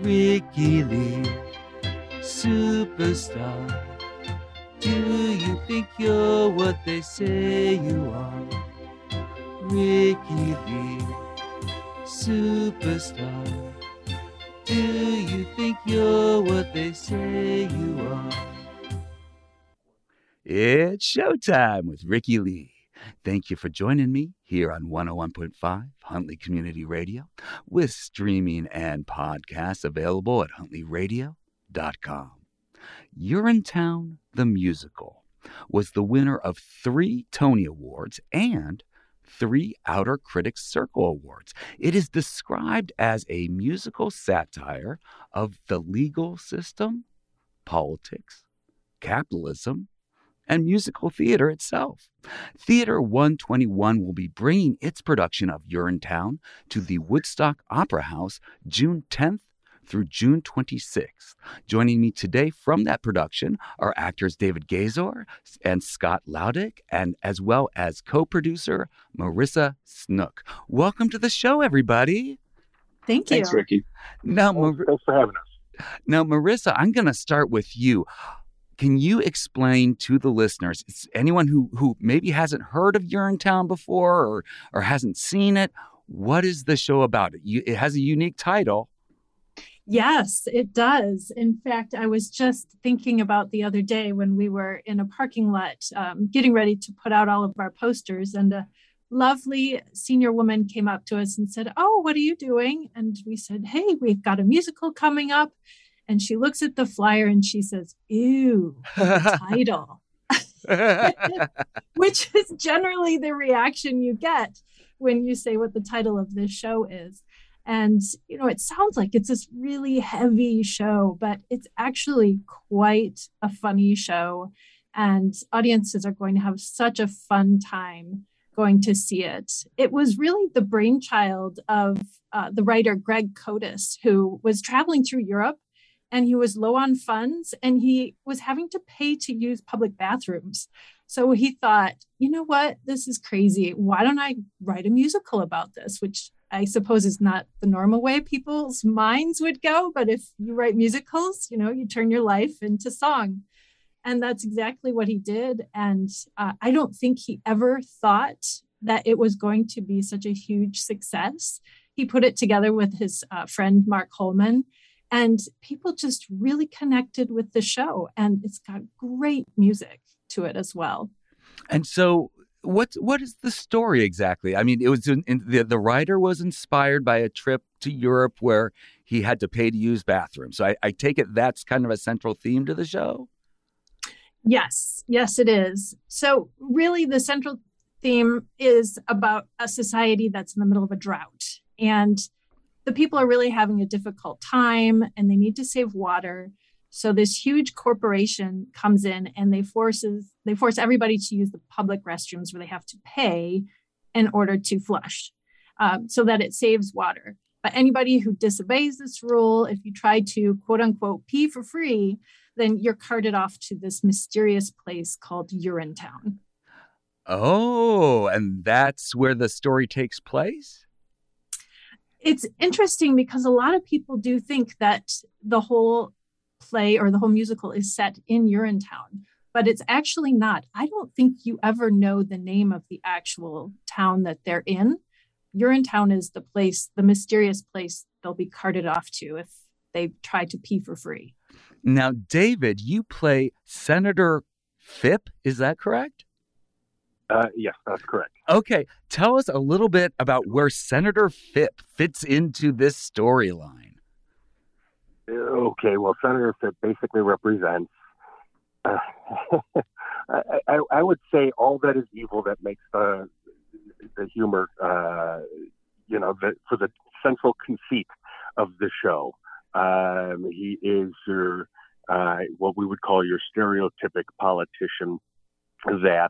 Ricky Lee, superstar. Do you think you're what they say you are? Ricky Lee, superstar. Do you think you're what they say you are? It's showtime with Ricky Lee. Thank you for joining me here on 101.5 Huntley Community Radio, with streaming and podcasts available at huntleyradio.com. Urinetown the Musical was the winner of 3 Tony Awards and 3 Outer Critics Circle Awards. It is described as a musical satire of the legal system, politics, capitalism, and musical theater itself. Theater 121 will be bringing its production of Urinetown to the Woodstock Opera House June 10th through June 26th. Joining me today from that production are actors David Gazor and Scott Laudick, and as well as co-producer Marissa Snook. Welcome to the show, everybody. Thank you. Thanks, Ricky. Now, Thanks for having us. Now, Marissa, I'm going to start with you. Can you explain to the listeners, anyone who maybe hasn't heard of Urinetown before or hasn't seen it, what is the show about? It has a unique title. Yes, it does. In fact, I was just thinking about the other day when we were in a parking lot getting ready to put out all of our posters, and a lovely senior woman came up to us and said, "Oh, what are you doing?" And we said, "Hey, we've got a musical coming up." And she looks at the flyer and she says, "Ew, the title," which is generally the reaction you get when you say what the title of this show is. And, you know, it sounds like it's this really heavy show, but it's actually quite a funny show. And audiences are going to have such a fun time going to see it. It was really the brainchild of the writer Greg Kotis, who was traveling through Europe. And he was low on funds and he was having to pay to use public bathrooms. So he thought, you know what, this is crazy. Why don't I write a musical about this? Which I suppose is not the normal way people's minds would go. But if you write musicals, you know, you turn your life into song. And that's exactly what he did. And I don't think he ever thought that it was going to be such a huge success. He put it together with his friend, Mark Holman. And people just really connected with the show. And it's got great music to it as well. And so what is the story exactly? I mean, it was the writer was inspired by a trip to Europe where he had to pay to use bathrooms. So I take it that's kind of a central theme to the show? Yes, it is. So really the central theme is about a society that's in the middle of a drought. And the people are really having a difficult time and they need to save water. So this huge corporation comes in and they force everybody to use the public restrooms where they have to pay in order to flush so that it saves water. But anybody who disobeys this rule, if you try to quote unquote pee for free, then you're carted off to this mysterious place called Urinetown. Oh, and that's where the story takes place? It's interesting because a lot of people do think that the whole play or the whole musical is set in Urinetown, but it's actually not. I don't think you ever know the name of the actual town that they're in. Urinetown is the place, the mysterious place they'll be carted off to if they try to pee for free. Now, David, you play Senator Phipp, is that correct? Yes, that's correct. Okay, tell us a little bit about where Senator Phipp fits into this storyline. Okay, well, Senator Phipp basically represents, I would say, all that is evil that makes the humor, for the central conceit of the show. He is your, what we would call your stereotypic politician that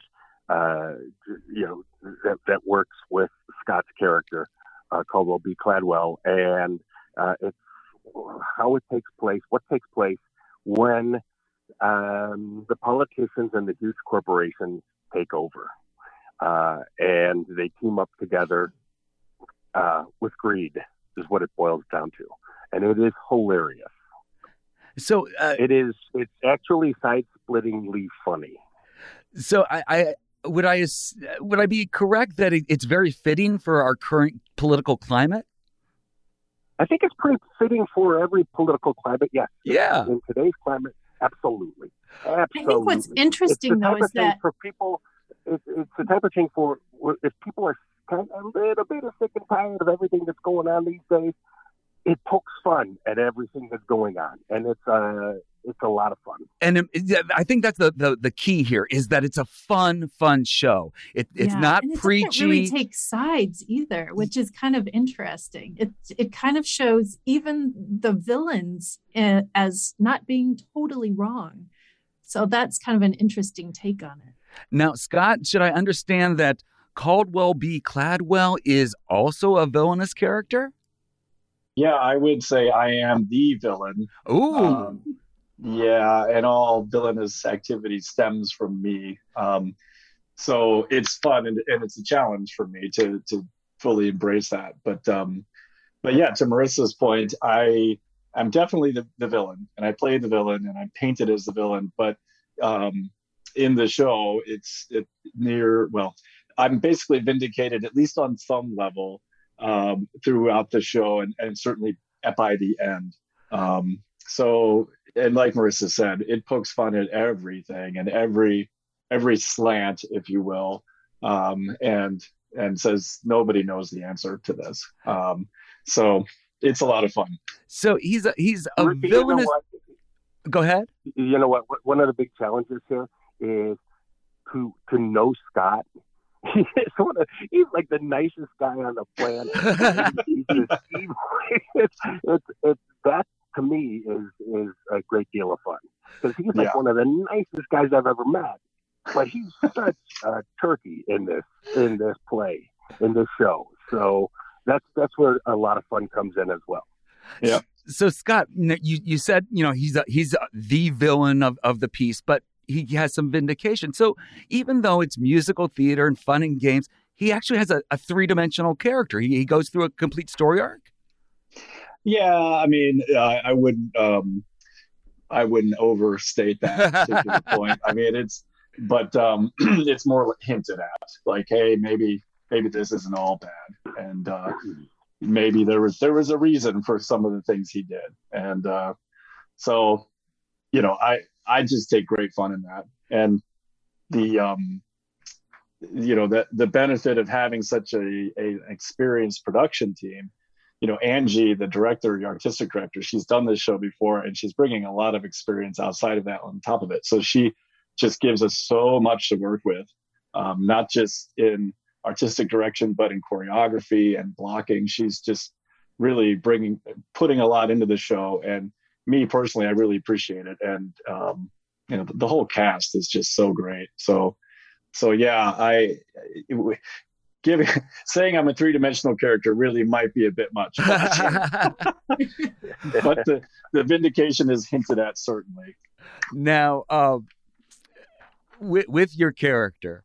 that works with Scott's character, Caldwell B. Cladwell, and it's how it takes place, what takes place when the politicians and the huge corporations take over, and they team up together with greed, is what it boils down to. and it is hilarious. So It's actually side-splittingly funny. So would I be correct that it's very fitting for our current political climate? I think it's pretty fitting for every political climate. Yes. Yeah. In today's climate, absolutely. I think what's interesting though is that for people, it's the type of thing for if people are kind of a little bit sick and tired of everything that's going on these days, it pokes fun at everything that's going on, and it's a lot of fun. And I think that's the key here is that it's a fun show. It's not preachy. It doesn't really take sides either, which is kind of interesting. It kind of shows even the villains as not being totally wrong. So that's kind of an interesting take on it. Now, Scott, should I understand that Caldwell B. Cladwell is also a villainous character? Yeah, I would say I am the villain. Ooh. Yeah, and all villainous activity stems from me. So it's fun and it's a challenge for me to fully embrace that. But yeah, to Marissa's point, I'm definitely the villain, and I play the villain, and I'm painted as the villain. But in the show, I'm basically vindicated, at least on some level, throughout the show, and certainly by the end. So, and like Marissa said, it pokes fun at everything and every slant, if you will, and says nobody knows the answer to this. So it's a lot of fun. So he's a Ricky, villainous. Go ahead. You know what? One of the big challenges here is to know Scott. He's like the nicest guy on the planet. It's that to me is a great deal of fun because he's like one of the nicest guys I've ever met. But he's such a turkey in this play, in this show. So that's where a lot of fun comes in as well. Yeah. So Scott, you said he's the villain of the piece, but he has some vindication. So even though it's musical theater and fun and games, he actually has a three-dimensional character. He goes through a complete story arc. Yeah, I mean, I wouldn't overstate that particular point. I mean, it's more hinted at, like, hey, maybe this isn't all bad, and maybe there was a reason for some of the things he did, and so I just take great fun in that, and the benefit of having such an experienced production team. Angie, the director, the artistic director, she's done this show before, and she's bringing a lot of experience outside of that on top of it. So she just gives us so much to work with, not just in artistic direction, but in choreography and blocking. She's just really putting a lot into the show. And me personally, I really appreciate it. And, the whole cast is just so great. So yeah, saying I'm a three-dimensional character really might be a bit much, but the vindication is hinted at, certainly. Now, with your character,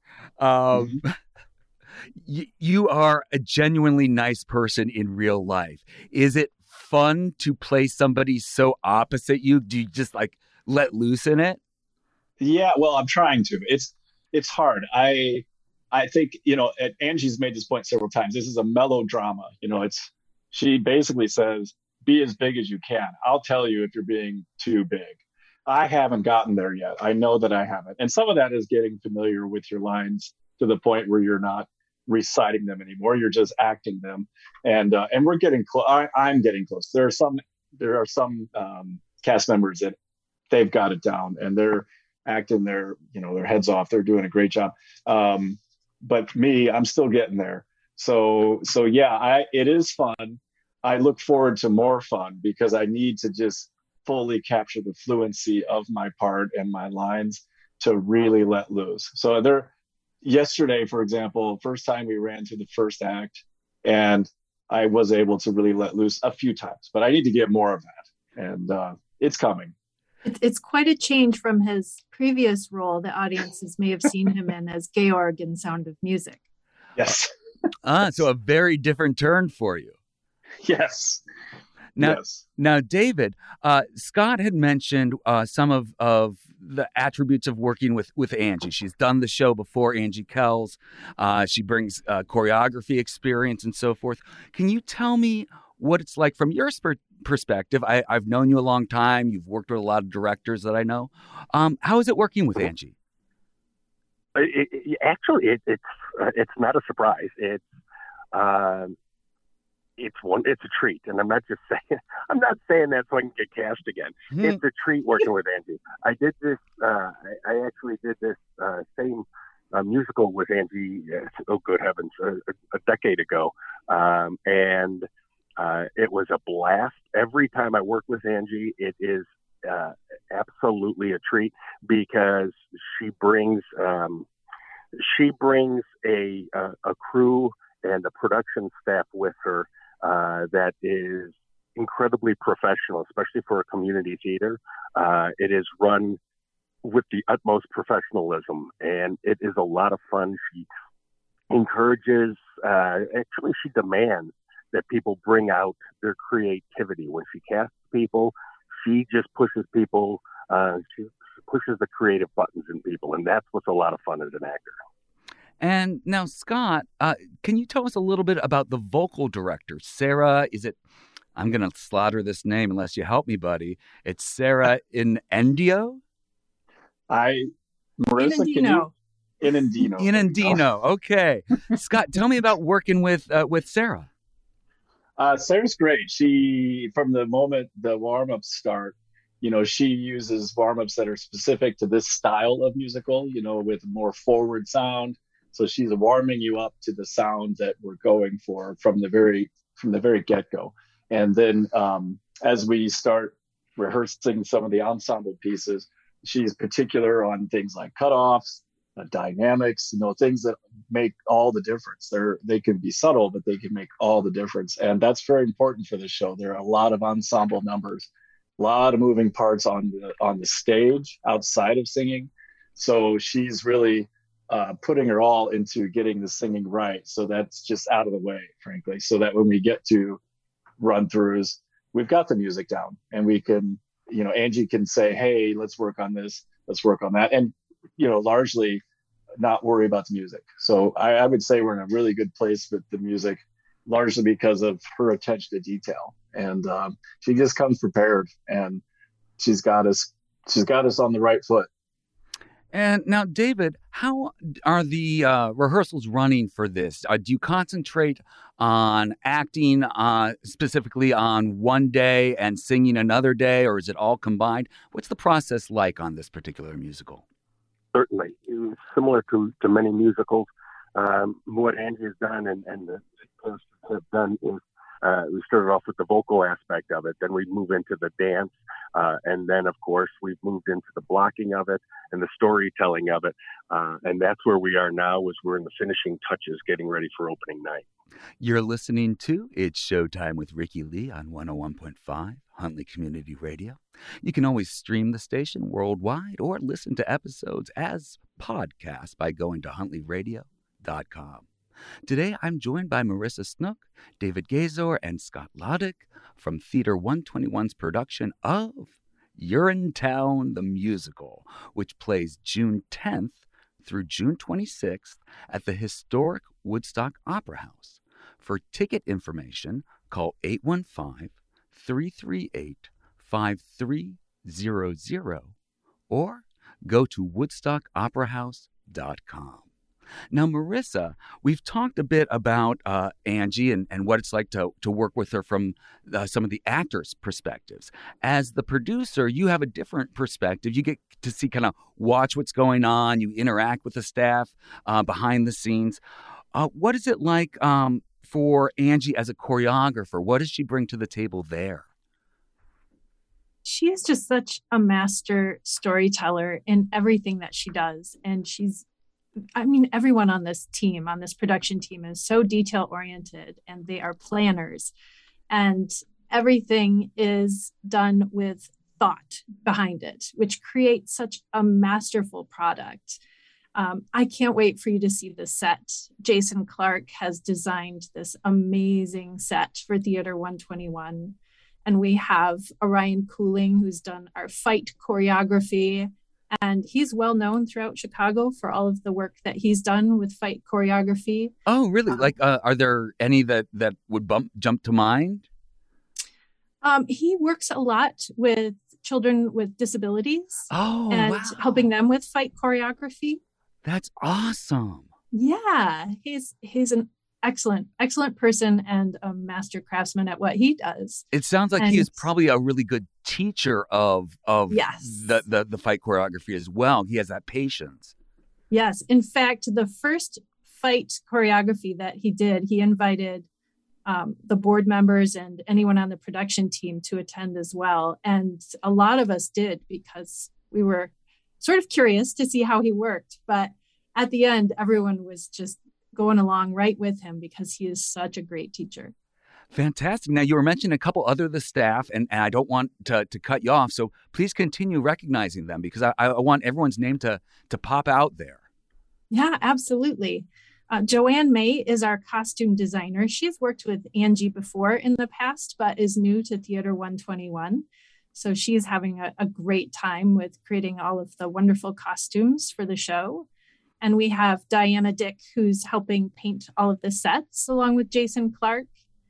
you are a genuinely nice person in real life. Is it fun to play somebody so opposite you? Do you just like let loose in it? Yeah, well, I'm trying to. It's hard. I think, Angie's made this point several times. This is a melodrama. She basically says, be as big as you can. I'll tell you if you're being too big. I haven't gotten there yet. I know that I haven't. And some of that is getting familiar with your lines to the point where you're not reciting them anymore. You're just acting them. And we're getting close. I'm getting close. There are some cast members that they've got it down and they're acting their heads off. They're doing a great job. But me, I'm still getting there. So yeah, it is fun. I look forward to more fun because I need to just fully capture the fluency of my part and my lines to really let loose. So yesterday, for example, first time we ran through the first act, and I was able to really let loose a few times, but I need to get more of that, and it's coming. It's quite a change from his previous role that audiences may have seen him in as Georg in Sound of Music. Yes. So a very different turn for you. Yes. Now, David, Scott had mentioned some of the attributes of working with Angie. She's done the show before, Angie Kells. She brings choreography experience and so forth. Can you tell me what it's like from your perspective? I've known you a long time. You've worked with a lot of directors that I know. How is it working with Angie? It's not a surprise. It's a treat, and I'm not saying that so I can get cast again. It's a treat working with Angie. I did this. I actually did this same musical with Angie. Oh, good heavens, a decade ago, and it was a blast. Every time I work with Angie, it is absolutely a treat because she brings a crew and a production staff with her that is incredibly professional, especially for a community theater. It is run with the utmost professionalism, and it is a lot of fun. She encourages, actually she demands that people bring out their creativity. When she casts people, she just pushes people, she pushes the creative buttons in people, and that's what's a lot of fun as an actor. And now, Scott, can you tell us a little bit about the vocal director? Sarah, I'm going to slaughter this name unless you help me, buddy. It's Sarah Inendio? Inendino. Inendino. Okay. Scott, tell me about working with Sarah. Sarah's great. She, from the moment the warm-ups start, she uses warm-ups that are specific to this style of musical, with more forward sound. So she's warming you up to the sound that we're going for from the very get-go. And then as we start rehearsing some of the ensemble pieces, she's particular on things like cutoffs, dynamics, things that make all the difference. They can be subtle, but they can make all the difference. And that's very important for the show. There are a lot of ensemble numbers, a lot of moving parts on the stage outside of singing. So she's really putting her all into getting the singing right. So that's just out of the way, frankly, so that when we get to run-throughs, we've got the music down and we can, Angie can say, hey, let's work on this, let's work on that. And, largely not worry about the music. So I would say we're in a really good place with the music, largely because of her attention to detail. And she just comes prepared, and she's got us on the right foot. And now, David, how are the rehearsals running for this? Do you concentrate on acting specifically on one day and singing another day, or is it all combined? What's the process like on this particular musical? Certainly. It was similar to many musicals. What Angie has done and the cast have done is we started off with the vocal aspect of it, then we move into the dance, and then, of course, we've moved into the blocking of it and the storytelling of it, and that's where we are now, is we're in the finishing touches, getting ready for opening night. You're listening to It's Showtime with Ricky Lee on 101.5 Huntley Community Radio. You can always stream the station worldwide or listen to episodes as podcasts by going to huntleyradio.com. Today, I'm joined by Marissa Snook, David Gazor, and Scott Lodick from Theater 121's production of Urinetown the Musical, which plays June 10th through June 26th at the historic Woodstock Opera House. For ticket information, call 815-338-5300 or go to woodstockoperahouse.com. Now, Marissa, we've talked a bit about Angie and what it's like to work with her from some of the actors' perspectives. As the producer, you have a different perspective. You get to see, kind of watch what's going on. You interact with the staff behind the scenes. What is it like for Angie as a choreographer? What does she bring to the table there? She is just such a master storyteller in everything that she does. And everyone on this team, on this production team, is so detail oriented, and they are planners, and everything is done with thought behind it, which creates such a masterful product. I can't wait for you to see the set. Jason Clark has designed this amazing set for Theater 121, And we have Orion Cooling, who's done our fight choreography. And he's well known throughout Chicago for all of the work that he's done with fight choreography. Oh, really? Are there any that would jump to mind? He works a lot with children with disabilities and wow. helping them with fight choreography. That's awesome. Yeah, he's an excellent person and a master craftsman at what he does. It sounds like he is probably a really good teacher of yes. the fight choreography as well. He has that patience. Yes. In fact, the first fight choreography that he did, he invited the board members and anyone on the production team to attend as well. And a lot of us did because we were sort of curious to see how he worked. But at the end, everyone was just going along right with him because he is such a great teacher. Fantastic. Now, you were mentioning a couple other of the staff, and I don't want to cut you off, so please continue recognizing them because I want everyone's name to pop out there. Yeah, absolutely. Joanne May is our costume designer. She's worked with Angie before in the past, but is new to Theater 121. So she's having a great time with creating all of the wonderful costumes for the show. And we have Diana Dick, who's helping paint all of the sets along with Jason Clark.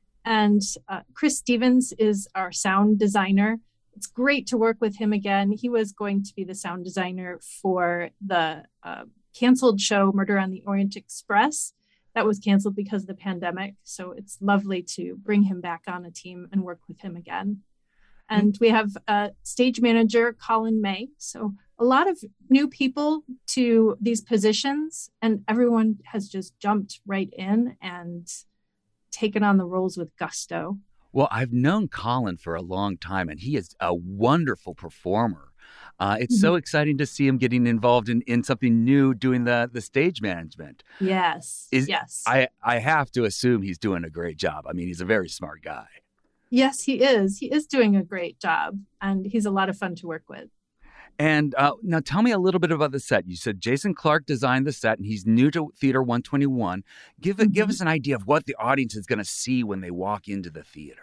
And Chris Stevens is our sound designer. It's great to work with him again. He was going to be the sound designer for the canceled show Murder on the Orient Express. That was canceled because of the pandemic. So it's lovely to bring him back on a team and work with him again. And we have stage manager Colin May. So a lot of new people to these positions, and everyone has just jumped right in and taken on the roles with gusto. Well, I've known Colin for a long time, and he is a wonderful performer. It's so exciting to see him getting involved in something new, doing the stage management. Yes, yes. I have to assume he's doing a great job. I mean, he's a very smart guy. Yes, he is. He is doing a great job, and he's a lot of fun to work with. And now tell me a little bit about the set. You said Jason Clark designed the set, and he's new to Theater 121. Give us an idea of what the audience is going to see when they walk into the theater.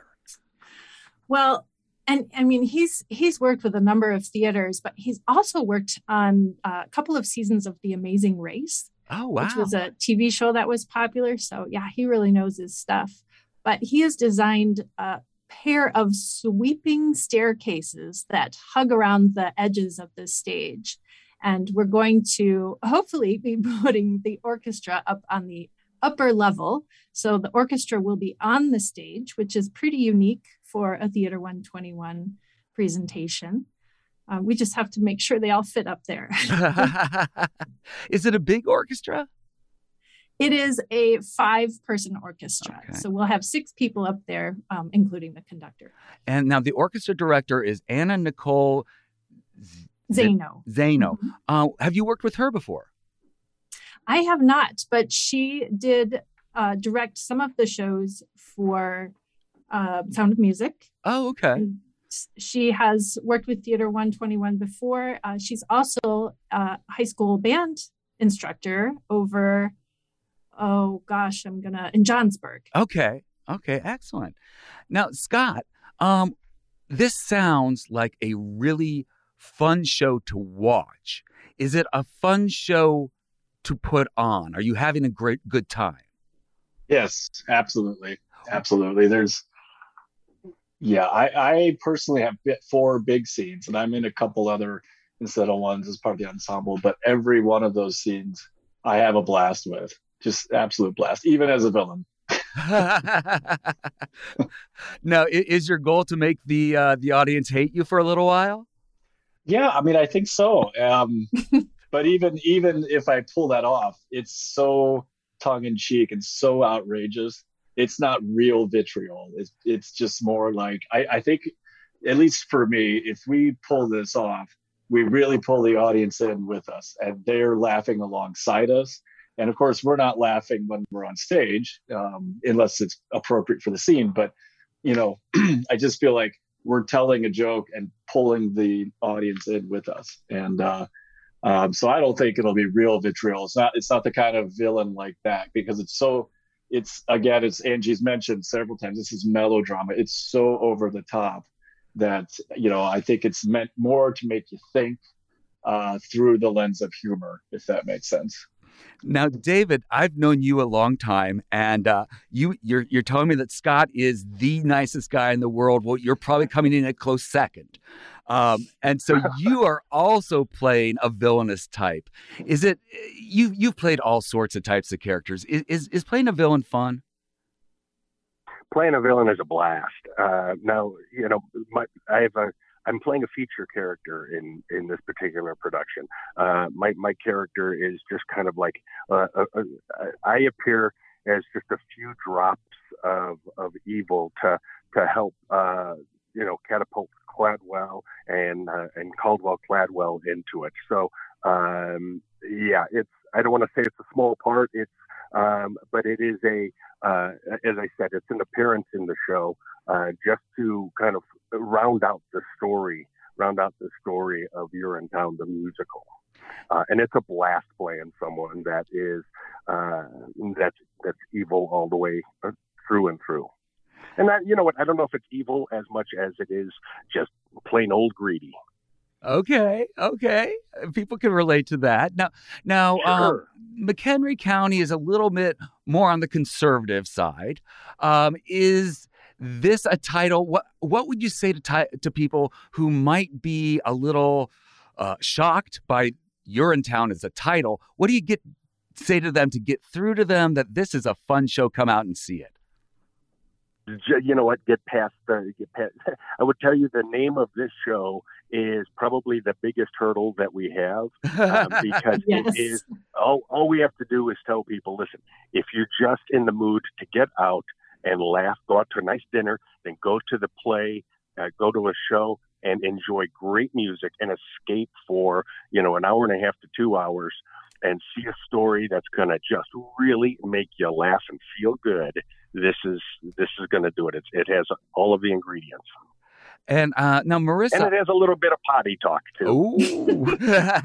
Well, and I mean, he's worked with a number of theaters, but he's also worked on a couple of seasons of The Amazing Race. Oh, wow. Which was a TV show that was popular. So yeah, he really knows his stuff. But he has designed a pair of sweeping staircases that hug around the edges of the stage. And we're going to hopefully be putting the orchestra up on the upper level. So the orchestra will be on the stage, which is pretty unique for a Theater 121 presentation. We just have to make sure they all fit up there. Is it a big orchestra? It is a 5-person orchestra. Okay. So we'll have 6 people up there, including the conductor. And now the orchestra director is Anna Nicole Zano. Mm-hmm. Have you worked with her before? I have not, but she did direct some of the shows for Sound of Music. Oh, okay. She has worked with Theater 121 before. She's also a high school band instructor over... in Johnsburg. Okay, excellent. Now, Scott, this sounds like a really fun show to watch. Is it a fun show to put on? Are you having a good time? Yes, absolutely. I personally have 4 big scenes, and I'm in a couple other incidental ones as part of the ensemble, but every one of those scenes I have a blast with. Just absolute blast, even as a villain. Now, is your goal to make the audience hate you for a little while? Yeah, I mean, I think so. But even if I pull that off, it's so tongue-in-cheek and so outrageous. It's not real vitriol. It's just more like, I think, at least for me, if we pull this off, we really pull the audience in with us, and they're laughing alongside us. And of course, we're not laughing when we're on stage, unless it's appropriate for the scene. But, I just feel like we're telling a joke and pulling the audience in with us. And so I don't think it'll be real vitriol. It's not the kind of villain like that, because it's so it's again, it's Angie's mentioned several times. This is melodrama. It's so over the top that I think it's meant more to make you think through the lens of humor, if that makes sense. Now, David, I've known you a long time, and you're telling me that Scott is the nicest guy in the world. Well, you're probably coming in a close second. And so you are also playing a villainous type. Is it you've played all sorts of types of characters. Is playing a villain fun? Playing a villain is a blast. Now, I'm playing a feature character in this particular production. My character is just kind of like I appear as just a few drops of evil to help catapult Cladwell and Caldwell Cladwell into it. So it's I don't want to say it's a small part. It's but it is as I said, it's an appearance in the show just to kind of round out the story of Urinetown the musical. And it's a blast playing someone that is that's evil all the way through and through. And that, I don't know if it's evil as much as it is just plain old greedy. Okay. People can relate to that. Now, Sure. McHenry County is a little bit more on the conservative side. Is this a title? What would you say to people who might be a little shocked by Urinetown as a title? What do you say to them to get through to them that this is a fun show? Come out and see it. You know what? Get past. I would tell you the name of this show is probably the biggest hurdle that we have because Yes. It is all we have to do is tell people, listen, if you're just in the mood to get out and laugh, go out to a nice dinner, then go to the play, go to a show and enjoy great music and escape for, an hour and a half to 2 hours and see a story that's going to just really make you laugh and feel good. This is going to do it. It has all of the ingredients. And now, Marissa, and it has a little bit of potty talk too. Ooh.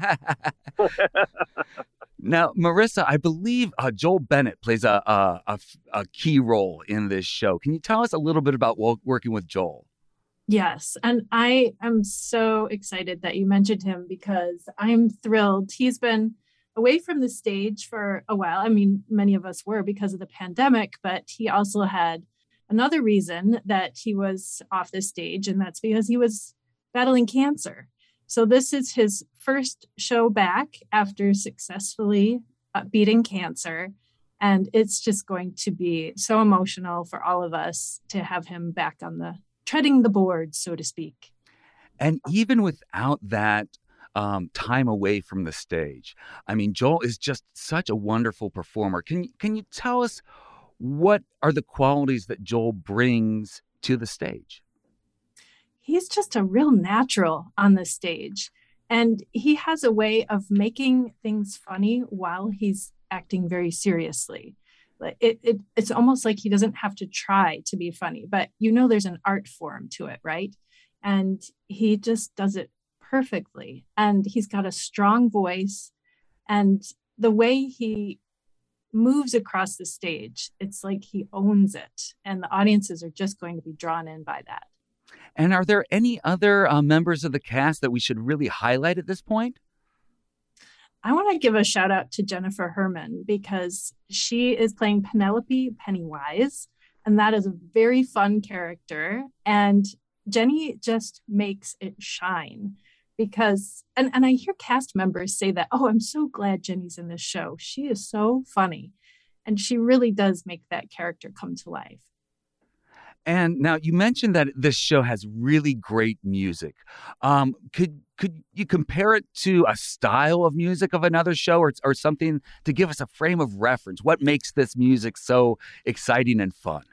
Now, Marissa, I believe Joel Bennett plays a key role in this show. Can you tell us a little bit about working with Joel? Yes. And I am so excited that you mentioned him because I'm thrilled. He's been away from the stage for a while. I mean, many of us were because of the pandemic, but he also had another reason that he was off the stage, and that's because he was battling cancer. So this is his first show back after successfully beating cancer. And it's just going to be so emotional for all of us to have him back on treading the board, so to speak. And even without that time away from the stage, I mean, Joel is just such a wonderful performer. Can you tell us what are the qualities that Joel brings to the stage? He's just a real natural on the stage. And he has a way of making things funny while he's acting very seriously. It's almost like he doesn't have to try to be funny, but there's an art form to it, right? And he just does it perfectly. And he's got a strong voice. And the way he moves across the stage, it's like he owns it. And the audiences are just going to be drawn in by that. And are there any other members of the cast that we should really highlight at this point? I want to give a shout out to Jennifer Herman because she is playing Penelope Pennywise. And that is a very fun character. And Jenny just makes it shine because, and I hear cast members say that, oh, I'm so glad Jenny's in this show. She is so funny. And she really does make that character come to life. And now you mentioned that this show has really great music. Could you compare it to a style of music of another show or something to give us a frame of reference? What makes this music so exciting and fun?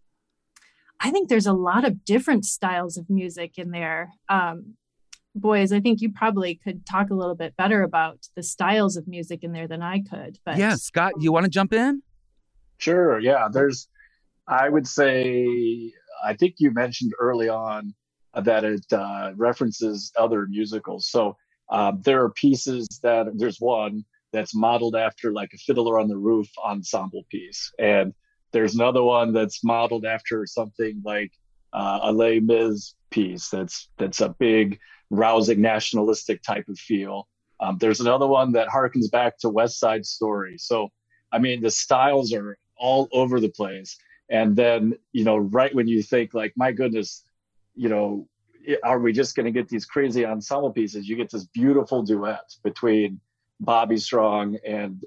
I think there's a lot of different styles of music in there. Boys, I think you probably could talk a little bit better about the styles of music in there than I could. But yeah, Scott, you want to jump in? Sure. Yeah, I would say, I think you mentioned early on that it references other musicals. So there are pieces there's one that's modeled after like a Fiddler on the Roof ensemble piece. And There's another one that's modeled after something like a Les Mis piece. That's a big, rousing, nationalistic type of feel. There's another one that harkens back to West Side Story. So, I mean, the styles are all over the place. And then, right when you think like, my goodness, are we just going to get these crazy ensemble pieces? You get this beautiful duet between Bobby Strong and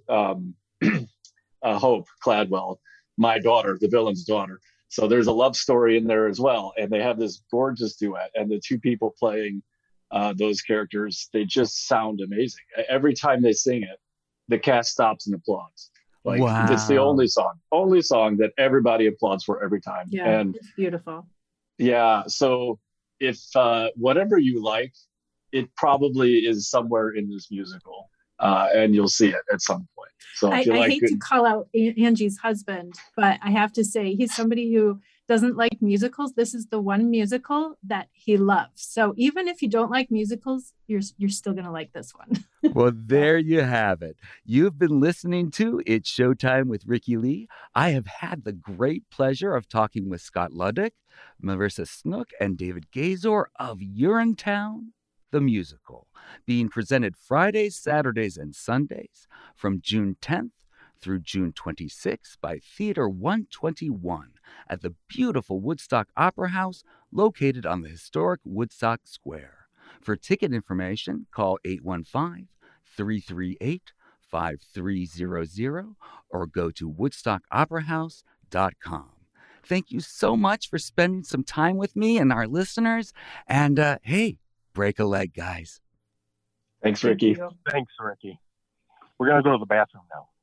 Hope Cladwell, my daughter, the villain's daughter. So there's a love story in there as well. And they have this gorgeous duet. And the two people playing those characters, they just sound amazing. Every time they sing it, the cast stops and applauds. Like, wow. It's the only song that everybody applauds for every time. Yeah, and it's beautiful. Yeah. So if whatever you like, it probably is somewhere in this musical. And you'll see it at some point. So I hate to call out Angie's husband, but I have to say he's somebody who doesn't like musicals. This is the one musical that he loves. So even if you don't like musicals, you're still going to like this one. Well, there you have it. You've been listening to It's Showtime with Ricky Lee. I have had the great pleasure of talking with Scott Ludwig, Marissa Snook, and David Gazor of Urinetown, the musical, being presented Fridays, Saturdays, and Sundays from June 10th through June 26th by Theater 121 at the beautiful Woodstock Opera House located on the historic Woodstock Square. For ticket information, call 815-338-5300 or go to woodstockoperahouse.com. Thank you so much for spending some time with me and our listeners. And hey, break a leg, guys. Thanks, Ricky. Thanks, Ricky. We're going to go to the bathroom now.